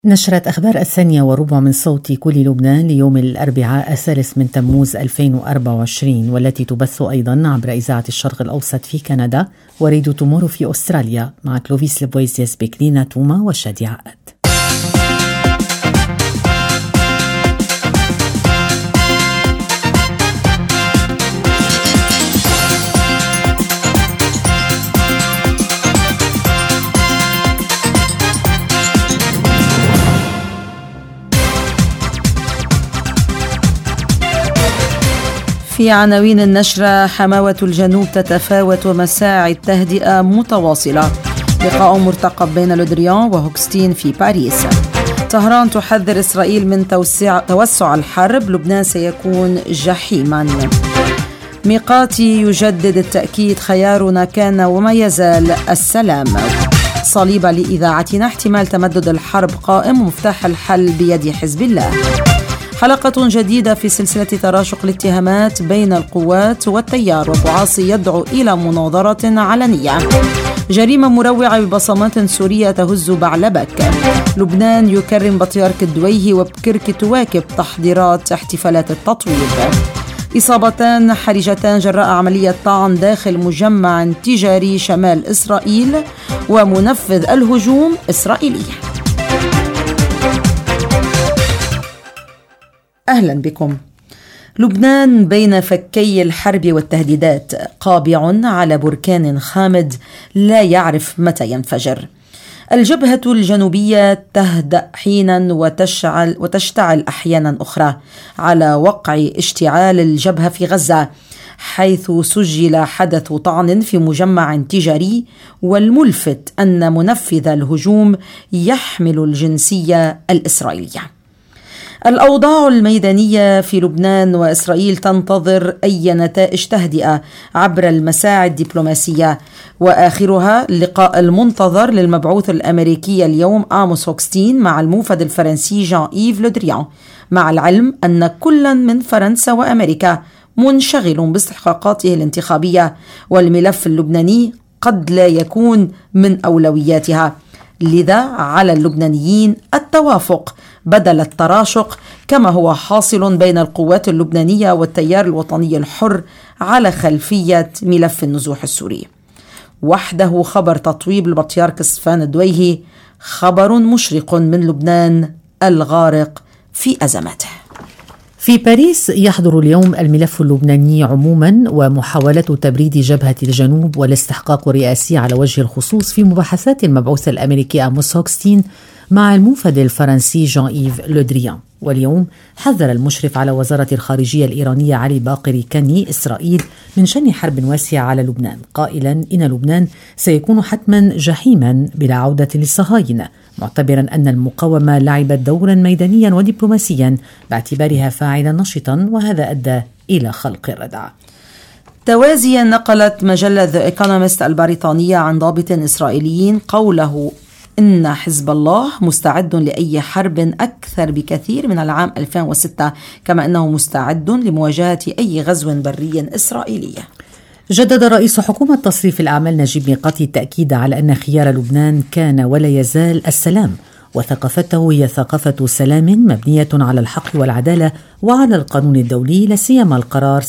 نشرت أخبار 1:15 من صوت كل لبنان ليوم الأربعاء 3 من تموز 2024، والتي تبث أيضا عبر إذاعة الشرق الأوسط في كندا وريديو تومورو في أستراليا، مع كلوفيس لبويزيس بكلينا توما وشادي عقد. في عناوين النشرة: حماوة الجنوب تتفاوت ومساعي التهدئة متواصلة. لقاء مرتقب بين لودريان وهوكستين في باريس. طهران تحذر إسرائيل من توسع الحرب. لبنان سيكون جحيما. ميقاتي يجدد التأكيد: خيارنا كان وما يزال السلام. صليبة لإذاعتنا: احتمال تمدد الحرب قائم، مفتاح الحل بيد حزب الله. حلقة جديدة في سلسلة تراشق الاتهامات بين القوات والتيار، وبعاصي يدعو إلى مناظرة علنية. جريمة مروعة ببصمات سورية تهز بعلبك. لبنان يكرم بطيارك الدويهي، وبكرك تواكب تحضيرات احتفالات التطويب. إصابتان حرجتان جراء عملية طعن داخل مجمع تجاري شمال إسرائيل، ومنفذ الهجوم إسرائيلي. أهلا بكم. لبنان بين فكي الحرب والتهديدات، قابع على بركان خامد لا يعرف متى ينفجر. الجبهة الجنوبية تهدأ حينا وتشتعل أحيانا أخرى، على وقع اشتعال الجبهة في غزة، حيث سجل حدث طعن في مجمع تجاري، والملفت أن منفذ الهجوم يحمل الجنسية الإسرائيلية. الأوضاع الميدانية في لبنان وإسرائيل تنتظر أي نتائج تهدئة عبر المساعي الدبلوماسية، وآخرها اللقاء المنتظر للمبعوث الأمريكي اليوم آموس هوكستين مع الموفد الفرنسي جان إيف لودريان، مع العلم أن كل من فرنسا وأمريكا منشغل باستحقاقاته الانتخابية، والملف اللبناني قد لا يكون من أولوياتها. لذا على اللبنانيين التوافق بدل التراشق، كما هو حاصل بين القوات اللبنانية والتيار الوطني الحر على خلفية ملف النزوح السوري. وحده خبر تطويب البطيارك صفان الدويهي خبر مشرق من لبنان الغارق في أزماته. في باريس يحضر اليوم الملف اللبناني عموما ومحاولة تبريد جبهة الجنوب والاستحقاق الرئاسي على وجه الخصوص في مباحثات المبعوث الأمريكي آموس هوكستين مع الموفد الفرنسي جان إيف لودريان. واليوم حذر المشرف على وزارة الخارجية الإيرانية علي باقر كاني إسرائيل من شن حرب واسعة على لبنان، قائلا إن لبنان سيكون حتما جحيما بلا عودة للصهاينة، معتبرا أن المقاومة لعبت دورا ميدانيا ودبلوماسيا باعتبارها فاعلا نشطا، وهذا أدى إلى خلق الردع. توازيا نقلت مجلة The Economist البريطانية عن ضابط إسرائيلي قوله إن حزب الله مستعد لأي حرب أكثر بكثير من العام 2006، كما أنه مستعد لمواجهة أي غزو بري إسرائيلي. جدد رئيس حكومة تصريف الأعمال نجيب ميقاتي التأكيد على أن خيار لبنان كان ولا يزال السلام، وثقافته هي ثقافة سلام مبنية على الحق والعدالة وعلى القانون الدولي، لا سيما القرار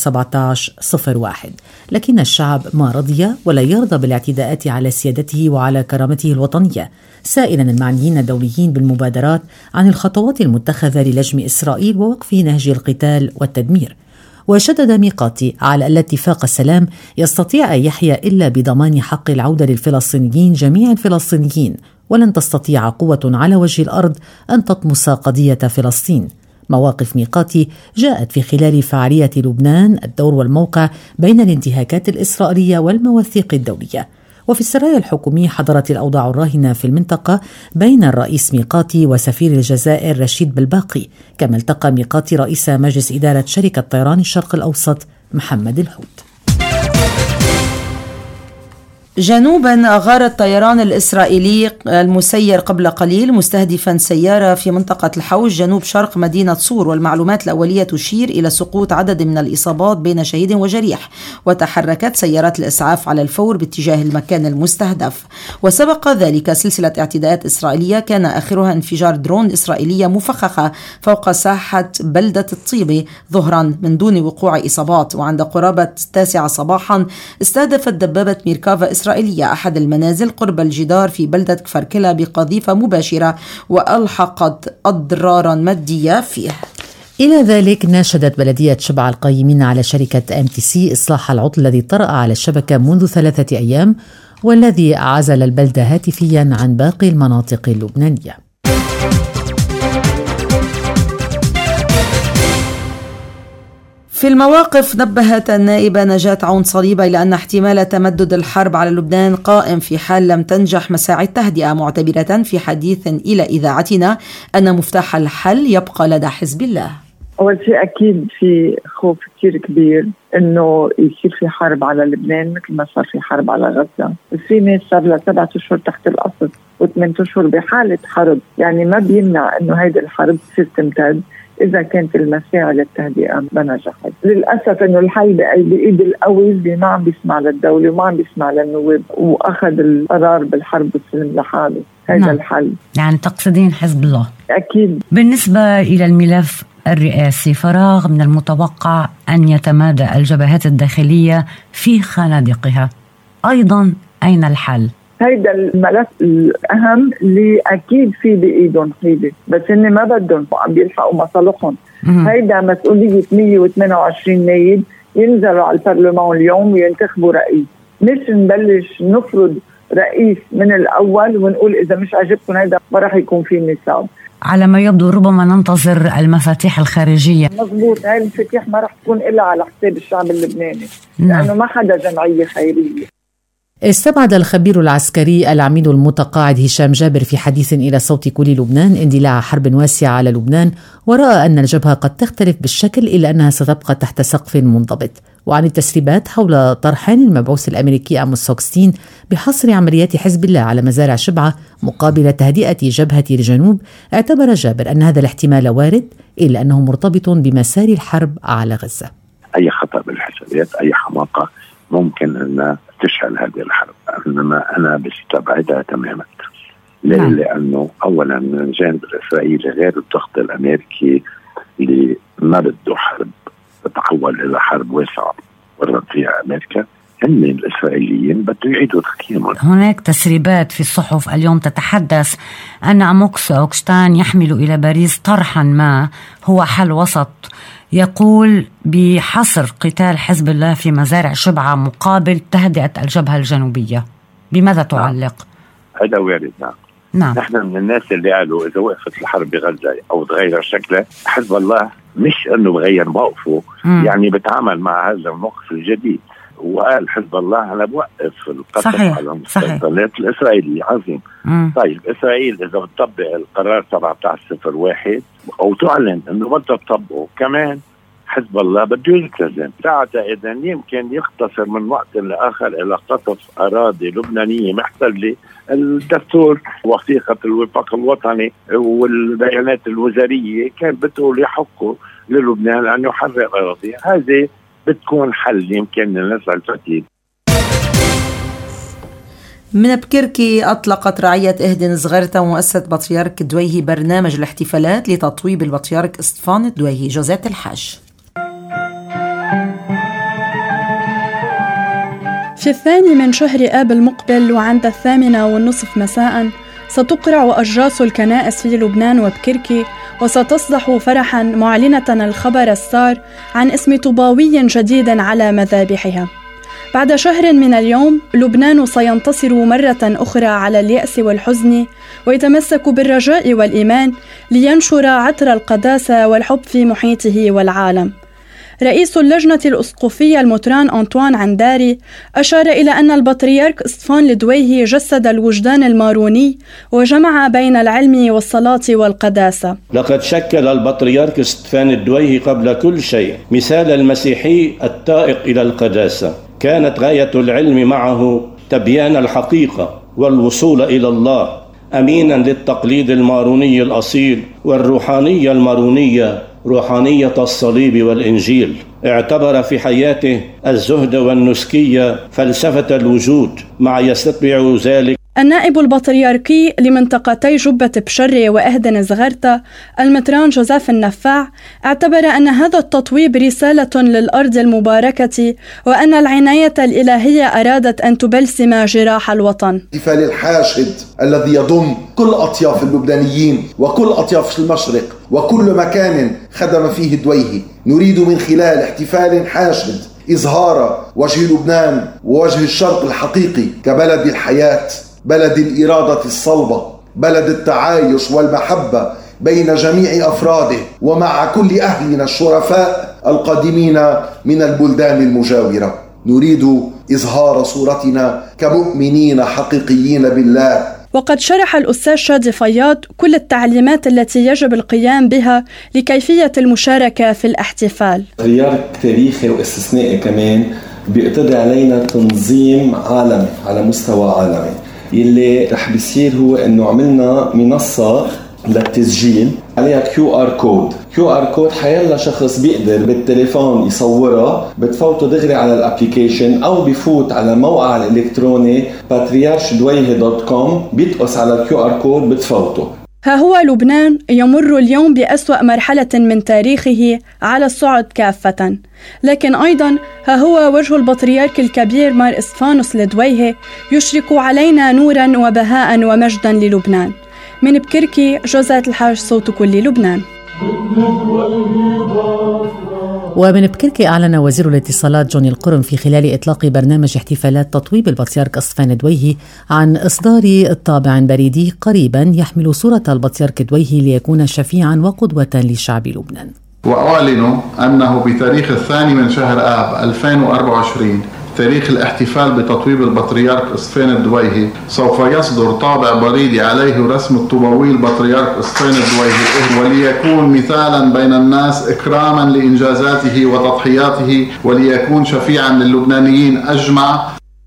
1701. لكن الشعب ما رضي ولا يرضى بالاعتداءات على سيادته وعلى كرامته الوطنية، سائلا المعنيين الدوليين بالمبادرات عن الخطوات المتخذة للجم إسرائيل ووقف نهج القتال والتدمير. وشدد ميقاتي على أن اتفاق السلام يستطيع أن يحيا إلا بضمان حق العودة للفلسطينيين جميع الفلسطينيين، ولن تستطيع قوة على وجه الأرض أن تطمس قضية فلسطين. مواقف ميقاتي جاءت في خلال فعالية لبنان الدور والموقع بين الانتهاكات الإسرائيلية والمواثيق الدولية. وفي السرايا الحكومي حضرت الأوضاع الراهنة في المنطقة بين الرئيس ميقاتي وسفير الجزائر رشيد بالباقي، كما التقى ميقاتي رئيس مجلس إدارة شركة طيران الشرق الأوسط محمد الحوت. جنوبا أغار الطيران الإسرائيلي المسير قبل قليل مستهدفا سيارة في منطقة الحوش جنوب شرق مدينة صور، والمعلومات الأولية تشير إلى سقوط عدد من الإصابات بين شهيد وجريح، وتحركت سيارات الإسعاف على الفور باتجاه المكان المستهدف. وسبق ذلك سلسلة اعتداءات إسرائيلية كان آخرها انفجار درون إسرائيلية مفخخة فوق ساحة بلدة الطيبة ظهرا من دون وقوع إصابات. وعند قرابة 9 صباحا استهدفت دبابة ميركافا إسرائيلية أحد المنازل قرب الجدار في بلدة كفر كلا بقذيفة مباشرة وألحقت أضرارا مادية فيه. إلى ذلك ناشدت بلدية شبعة القائمين على شركة MTC إصلاح العطل الذي طرأ على الشبكة منذ 3 أيام والذي عزل البلدة هاتفيا عن باقي المناطق اللبنانية. في المواقف نبهت النائبة نجاة عون صليبة إلى أن احتمال تمدد الحرب على لبنان قائم في حال لم تنجح مساعي التهدئة، معتبرة في حديث إلى إذاعتنا أن مفتاح الحل يبقى لدى حزب الله. أول شيء أكيد في خوف كتير كبير إنه يصير في حرب على لبنان مثل ما صار في حرب على غزة. في ناس صار لها 7 أشهر تحت القصف و8 أشهر بحالة حرب، يعني ما بيمنع إنه هيدي الحرب تصير تمتد إذا كانت المساعي للتهدئة ما نجحت. للأسف إنه الحل بإيد القوي اللي ما عم بيسمع للدولة وما عم بيسمع للنواب وأخذ القرار بالحرب والسلم لحاله. هذا الحل. يعني تقصدين حزب الله؟ أكيد. بالنسبة إلى الملف الرئاسي، فراغ من المتوقع أن يتمادى الجبهات الداخلية في خنادقها، أيضا أين الحل؟ هيدا الملف الأهم اللي أكيد في بإيدهم حيلة، بس إني ما بدهم وعم بيلحقوا مصالحهم. هيدا مسؤولية 128 نايب ينزلوا على البرلمان اليوم وينتخبوا رئيس، مش نبلش نفرض رئيس من الأول ونقول إذا مش عجبكم هيدا ما راح يكون في نصاب. على ما يبدو ربما ننتظر المفاتيح الخارجية. مظبوط، هاي المفاتيح ما راح تكون إلا على حساب الشعب اللبناني، لأنه ما حدا جمعية خيرية. استبعد الخبير العسكري العميد المتقاعد هشام جابر في حديث إلى صوت كل لبنان اندلاع حرب واسعة على لبنان، ورأى أن الجبهة قد تختلف بالشكل إلا أنها ستبقى تحت سقف منضبط. وعن التسريبات حول طرحان المبعوث الأمريكي أموس هوكستين بحصر عمليات حزب الله على مزارع شبعة مقابل تهدئة جبهة الجنوب، اعتبر جابر أن هذا الاحتمال وارد إلا أنه مرتبط بمسار الحرب على غزة. أي خطأ بالحسابات، أي حماقة ممكن أن تشعل هذه الحرب، إنما أنا بستبعدها تماما. ليه؟ لأنه أولا من الجانب الإسرائيلي غير الضغط الأمريكي اللي ما بده حرب تتحول إلى حرب واسعة ورد فيها أمريكا، هم الإسرائيليين بده يعيدوا تقييمهم. هناك تسريبات في الصحف اليوم تتحدث أن أموكس هوكستين يحمل إلى باريس طرحا ما هو حل وسط يقول بحصر قتال حزب الله في مزارع شبعة مقابل تهدئة الجبهة الجنوبية. بماذا تعلق؟ هذا وارد. نعم. نحن من الناس اللي قالوا إذا وقفت الحرب بغزة أو تغير شكله، حزب الله مش أنه بغير موقفه، يعني بتعامل مع هذا الموقف الجديد. وقال حزب الله أنا بوقف القصف على المستوطنات الإسرائيلية. عظيم. طيب إسرائيل إذا بتطبق القرار 1701 أو تعلن أنه بدها تطبقه كمان، حزب الله بده يلتزم. تعتقد أن يمكن يختصر من وقت لآخر إلى قصف أراضي لبنانية محتلة. الدستور وثيقة الوفاق الوطني والبيانات الوزارية كان بتقول يحقوا للبنان أن يحرر أراضي. هذه بتكون حل يمكن لنزع الفتيل. من بكركي أطلقت رعية إهدن صغيرتا ومؤسسة بطريرك دويهي برنامج الاحتفالات لتطويب البطريرك اسطفان الدويهي. جوزات الحاج. في 2 من شهر آب المقبل وعند 8:30 مساء ستقرع أجراس الكنائس في لبنان وبكركي، وستصدح فرحا معلنة الخبر السار عن اسم طوباوي جديد على مذابحها. بعد شهر من اليوم لبنان سينتصر مرة أخرى على اليأس والحزن، ويتمسك بالرجاء والإيمان لينشر عطر القداسة والحب في محيطه والعالم. رئيس اللجنة الأسقفية المطران أنطوان عنداري أشار إلى أن البطريرك اسطفان الدويهي جسد الوجدان الماروني وجمع بين العلم والصلاة والقداسة. لقد شكل البطريرك اسطفان الدويهي قبل كل شيء مثال المسيحي التائق إلى القداسة. كانت غاية العلم معه تبيان الحقيقة والوصول إلى الله، أمينا للتقليد الماروني الأصيل والروحانية المارونية روحانية الصليب والإنجيل. اعتبر في حياته الزهد والنسكية فلسفة الوجود، مع يتبع ذلك النائب البطريركي لمنطقتي جبة بشري وإهدن زغرتا المتران جوزيف النفاع اعتبر أن هذا التطويب رسالة للأرض المباركة، وأن العناية الإلهية أرادت أن تبلسم جراح الوطن. احتفال الحاشد الذي يضم كل أطياف اللبنانيين وكل أطياف المشرق وكل مكان خدم فيه الدويهي، نريد من خلال احتفال حاشد إظهار وجه لبنان ووجه الشرق الحقيقي كبلد الحياة، بلد الإرادة الصلبة، بلد التعايش والمحبة بين جميع أفراده ومع كل أهلنا الشرفاء القادمين من البلدان المجاورة. نريد إظهار صورتنا كمؤمنين حقيقيين بالله. وقد شرح الأستاذ شادي فياض كل التعليمات التي يجب القيام بها لكيفية المشاركة في الاحتفال. تيار تاريخي واستثنائي كمان بيقتضي علينا تنظيم عالمي على مستوى عالمي. يلي رح بيصير هو انه عملنا منصة للتسجيل عليها QR كود حيلا شخص بيقدر بالتليفون يصورها، بتفوته دغري على الابليكيشن او بيفوت على موقع الالكتروني patriarchdoihe.com، بيتقص على QR كود بتفوته. ها هو لبنان يمر اليوم بأسوأ مرحلة من تاريخه على الصعد كافة، لكن أيضا ها هو وجه البطريرك الكبير مار إسفانوس لدويهي يشرق علينا نورا وبهاء ومجدا للبنان. من بكركي جوزات الحاج، صوت كل لبنان. ومن بكركي أعلن وزير الاتصالات جوني القرن في خلال إطلاق برنامج احتفالات تطويب البطريرك أصفان دويهي عن إصدار طابع بريدي قريبا يحمل صورة البطريرك دويهي ليكون شفيعا وقدوة لشعب لبنان. وأعلن أنه بتاريخ 2 من شهر آب 2024 تاريخ الاحتفال بتطويب البطريرك أصفان الدويهي سوف يصدر طابع بريدي عليه رسم الطوبوي البطريرك أصفان الدويهي، وليكون مثالا بين الناس إكراما لإنجازاته وتضحياته، وليكون شفيعا للبنانيين أجمع.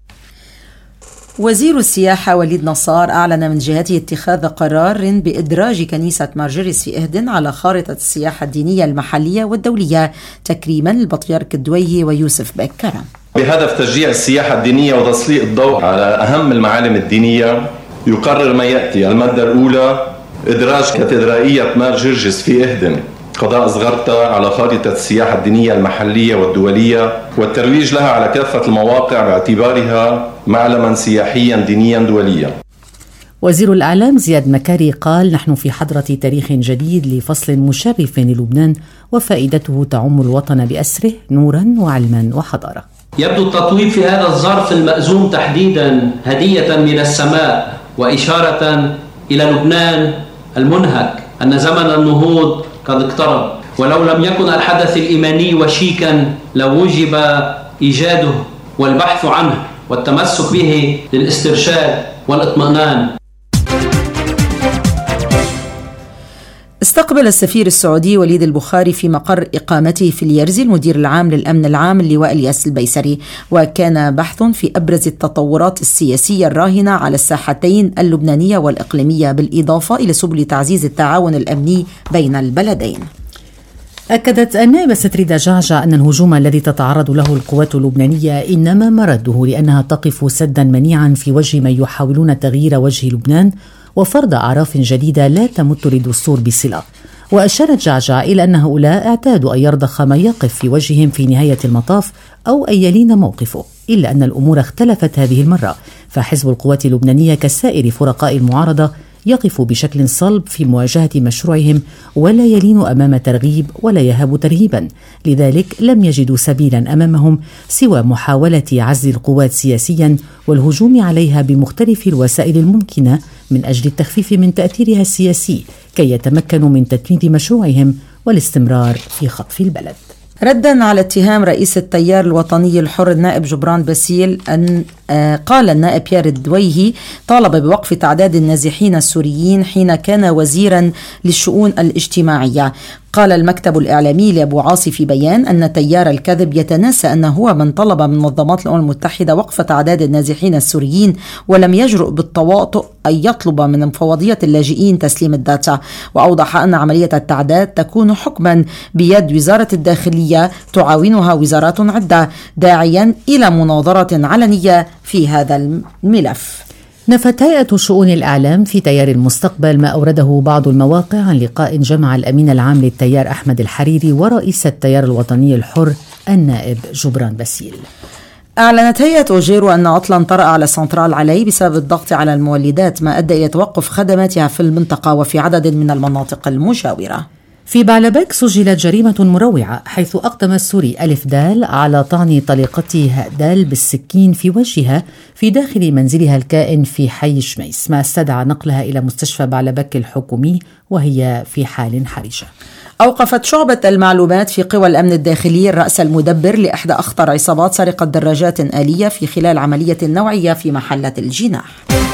وزير السياحة وليد نصار أعلن من جهته اتخاذ قرار بإدراج كنيسة مارجريس في إهدن على خارطة السياحة الدينية المحلية والدولية تكريما للبطريرك الدويهي ويوسف بك كرم. بهدف تشجيع السياحة الدينية وتسليط الضوء على أهم المعالم الدينية، يقرر ما يأتي: المادة الأولى إدراج كاتدرائية مار جرجس في إهدن قضاء زغرتا على خارطة السياحة الدينية المحلية والدولية، والترويج لها على كافة المواقع باعتبارها معلما سياحيا دينيا دوليا. وزير الإعلام زياد مكاري قال: نحن في حضرة تاريخ جديد لفصل مشرف للبنان، وفائدته تعم الوطن بأسره نورا وعلما وحضارة. يبدو التطويب في هذا الظرف المأزوم تحديدا هدية من السماء وإشارة إلى لبنان المنهك أن زمن النهوض قد اقترب، ولو لم يكن الحدث الإيماني وشيكا لوجب إيجاده والبحث عنه والتمسك به للاسترشاد والاطمئنان. استقبل السفير السعودي وليد البخاري في مقر إقامته في اليرزي المدير العام للأمن العام اللواء الياس البيسري، وكان بحث في أبرز التطورات السياسية الراهنة على الساحتين اللبنانية والإقليمية، بالإضافة إلى سبل تعزيز التعاون الأمني بين البلدين. أكدت النائبة ستريدا جعجع أن الهجوم الذي تتعرض له القوات اللبنانية إنما مرده لأنها تقف سدا منيعا في وجه من يحاولون تغيير وجه لبنان وفرض أعراف جديدة لا تمت للدستور بصلة. وأشارت جعجع إلى أن هؤلاء اعتادوا أن يرضخ من يقف في وجههم في نهاية المطاف أو أن يلين موقفه، إلا أن الأمور اختلفت هذه المرة، فحزب القوات اللبنانية كسائر فرقاء المعارضة يقف بشكل صلب في مواجهة مشروعهم ولا يلين أمام ترغيب ولا يهاب ترهيبا. لذلك لم يجدوا سبيلا أمامهم سوى محاولة عزل القوات سياسيا والهجوم عليها بمختلف الوسائل الممكنة من أجل التخفيف من تأثيرها السياسي كي يتمكنوا من تنفيذ مشروعهم والاستمرار في خطف البلد. ردا على اتهام رئيس التيار الوطني الحر النائب جبران باسيل أن قال النائب بيير الدويهي طالب بوقف تعداد النازحين السوريين حين كان وزيرا للشؤون الاجتماعية. قال المكتب الإعلامي لأبو عاصي في بيان أن تيار الكذب يتناسى أنه هو من طلب من منظمات الأمم المتحدة وقف تعداد النازحين السوريين ولم يجرؤ بالتواطؤ أن يطلب من مفوضية اللاجئين تسليم الداتا. وأوضح أن عملية التعداد تكون حكما بيد وزارة الداخلية تعاونها وزارات عدة، داعيا إلى مناظرة علنية في هذا الملف. نفت هيئة شؤون الإعلام في تيار المستقبل ما أورده بعض المواقع عن لقاء جمع الأمين العام للتيار أحمد الحريري ورئيس التيار الوطني الحر النائب جبران باسيل. أعلنت هيئة أوجيرو أن عطلا طرأ على سنترال علي بسبب الضغط على المولدات، ما أدى إلى توقف خدماتها في المنطقة وفي عدد من المناطق المجاورة. في بعلبك سجلت جريمة مروعة حيث أقدم السوري ألف دال على طعن طليقته هاء دال بالسكين في وجهها في داخل منزلها الكائن في حي شميس، ما استدعى نقلها إلى مستشفى بعلبك الحكومي وهي في حال حرجة. أوقفت شعبة المعلومات في قوى الأمن الداخلي الرأس المدبر لإحدى أخطر عصابات سرقة دراجات آلية في خلال عملية نوعية في محلة الجناح.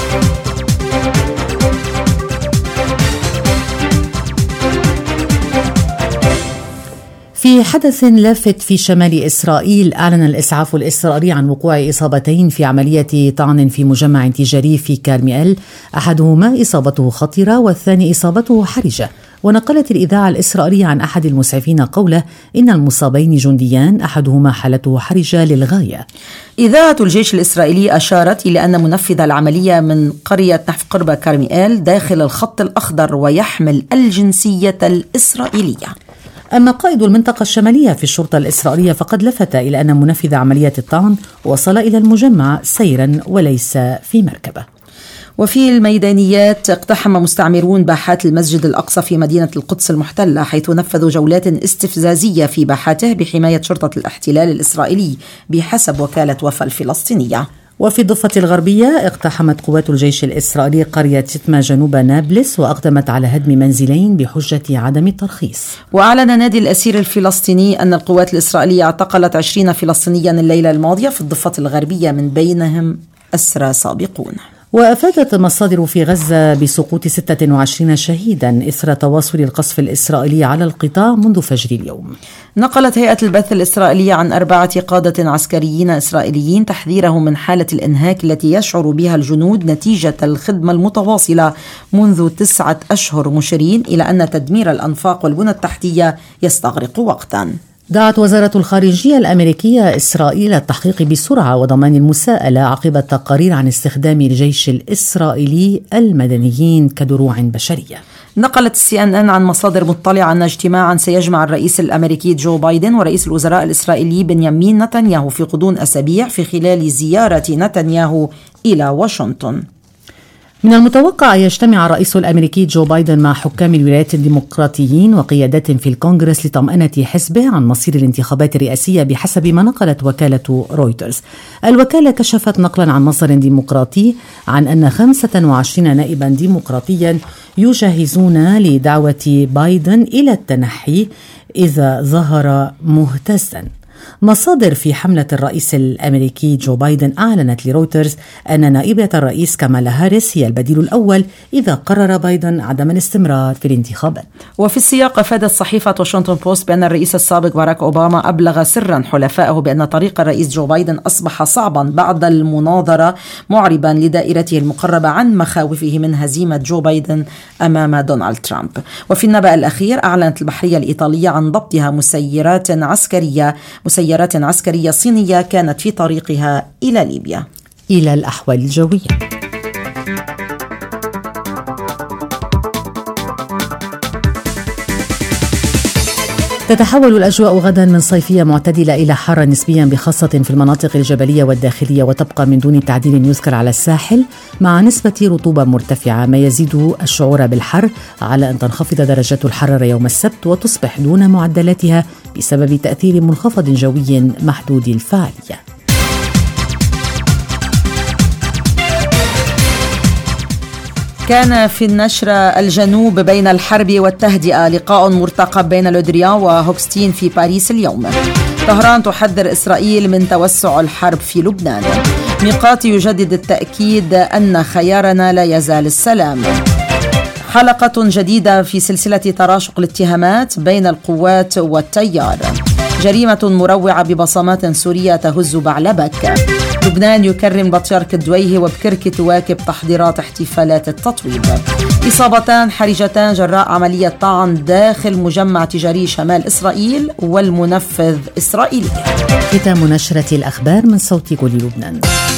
في حدث لافت في شمال إسرائيل، أعلن الإسعاف الإسرائيلي عن وقوع إصابتين في عملية طعن في مجمع تجاري في كارميل، أحدهما إصابته خطيرة والثاني إصابته حرجة. ونقلت الإذاعة الإسرائيلية عن أحد المسعفين قوله إن المصابين جنديان أحدهما حالته حرجة للغاية. إذاعة الجيش الإسرائيلي أشارت إلى أن منفذ العملية من قرية نحف قرب كارميل داخل الخط الأخضر ويحمل الجنسية الإسرائيلية. أما قائد المنطقة الشمالية في الشرطة الإسرائيلية فقد لفت إلى أن منفذ عملية الطعن وصل إلى المجمع سيرا وليس في مركبة. وفي الميدانيات اقتحم مستعمرون باحات المسجد الأقصى في مدينة القدس المحتلة، حيث نفذوا جولات استفزازية في باحاته بحماية شرطة الاحتلال الإسرائيلي بحسب وكالة وفا الفلسطينية. وفي الضفة الغربية اقتحمت قوات الجيش الإسرائيلي قرية شتما جنوب نابلس وأقدمت على هدم منزلين بحجة عدم الترخيص. وأعلن نادي الأسير الفلسطيني أن القوات الإسرائيلية اعتقلت 20 فلسطينيا الليلة الماضية في الضفة الغربية، من بينهم أسرى سابقون. وأفادت مصادر في غزة بسقوط 26 شهيدا إثر تواصل القصف الإسرائيلي على القطاع منذ فجر اليوم. نقلت هيئة البث الإسرائيلية عن 4 قادة عسكريين إسرائيليين تحذيرهم من حالة الإنهاك التي يشعر بها الجنود نتيجة الخدمة المتواصلة منذ 9 أشهر، مشيرين إلى أن تدمير الأنفاق والبنى التحتية يستغرق وقتا. دعت وزارة الخارجية الأمريكية إسرائيل التحقيق بسرعة وضمان المساءلة عقب التقارير عن استخدام الجيش الإسرائيلي المدنيين كدروع بشرية. نقلت CNN عن مصادر مطلعة أن اجتماعا سيجمع الرئيس الأمريكي جو بايدن ورئيس الوزراء الإسرائيلي بنيامين نتنياهو في غضون أسابيع في خلال زيارة نتنياهو إلى واشنطن. من المتوقع أن يجتمع الرئيس الأمريكي جو بايدن مع حكام الولايات الديمقراطيين وقيادات في الكونغرس لطمأنة حزبه عن مصير الانتخابات الرئاسية بحسب ما نقلت وكالة رويترز. الوكالة كشفت نقلا عن مصدر ديمقراطي عن أن 25 نائبا ديمقراطيا يجهزون لدعوة بايدن إلى التنحي إذا ظهر مهتزا. مصادر في حملة الرئيس الأمريكي جو بايدن أعلنت لرويترز أن نائبة الرئيس كامالا هاريس هي البديل الأول إذا قرر بايدن عدم الاستمرار في الانتخابات. وفي السياق أفادت صحيفة واشنطن بوست بأن الرئيس السابق باراك أوباما أبلغ سرا حلفائه بأن طريق الرئيس جو بايدن أصبح صعبا بعد المناظرة، معربا لدائرته المقربة عن مخاوفه من هزيمة جو بايدن أمام دونالد ترامب. وفي النبأ الأخير أعلنت البحرية الإيطالية عن ضبطها مسيرات عسكرية صينية كانت في طريقها إلى ليبيا. إلى الأحوال الجوية. تتحول الأجواء غدا من صيفية معتدلة إلى حارة نسبيا بخاصة في المناطق الجبلية والداخلية، وتبقى من دون تعديل يذكر على الساحل مع نسبة رطوبة مرتفعة، ما يزيد الشعور بالحر، على أن تنخفض درجات الحرارة يوم السبت وتصبح دون معدلاتها بسبب تأثير منخفض جوي محدود الفاعلية. كان في النشرة الجنوب بين الحرب والتهدئة لقاء مرتقب بين لودريان وهوكستين في باريس اليوم. طهران تحذر إسرائيل من توسع الحرب في لبنان. ميقاتي يجدد التأكيد أن خيارنا لا يزال السلام. حلقة جديدة في سلسلة تراشق الاتهامات بين القوات والتيار. جريمة مروعة ببصمات سورية تهز بعلبك. لبنان يكرم بطيرك الدويهي وبكركي تواكب تحضيرات احتفالات التطويب. إصابتان حرجتان جراء عملية طعن داخل مجمع تجاري شمال إسرائيل والمنفذ إسرائيلي. ختام نشرة الأخبار من صوت كل لبنان.